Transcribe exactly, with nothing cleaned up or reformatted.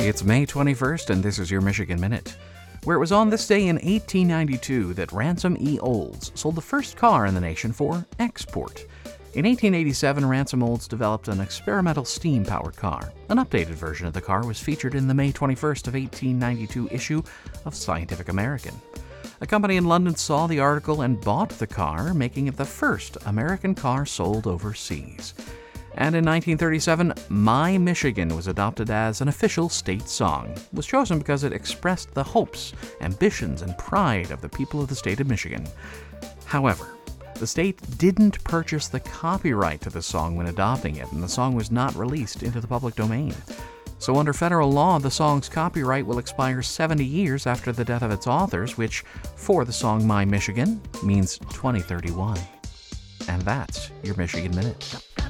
It's May twenty-first, and this is your Michigan Minute, where it was on this day in eighteen ninety-two that Ransom E. Olds sold the first car in the nation for export. In eighteen eighty-seven, Ransom Olds developed an experimental steam-powered car. An updated version of the car was featured in the May twenty-first of eighteen ninety-two issue of Scientific American. A company in London saw the article and bought the car, making it the first American car sold overseas. And in nineteen thirty-seven, My Michigan was adopted as an official state song. It was chosen because it expressed the hopes, ambitions, and pride of the people of the state of Michigan. However, the state didn't purchase the copyright to the song when adopting it, and the song was not released into the public domain. So under federal law, the song's copyright will expire seventy years after the death of its authors, which, for the song My Michigan, means twenty thirty-one. And that's your Michigan Minute.